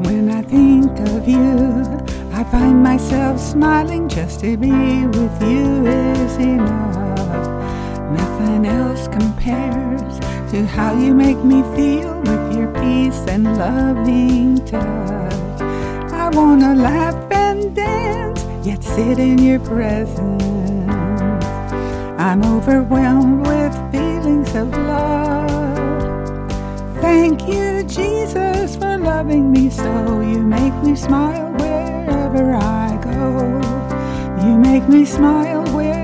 When I think of you, I find myself smiling. Just to be with you is enough. Nothing else compares to how you make me feel with your peace and loving touch. I wanna laugh and dance, yet sit in your presence. I'm overwhelmed with feelings of love. Thank you, Jesus, for loving me so. You make me smile wherever I go. You make me smile wherever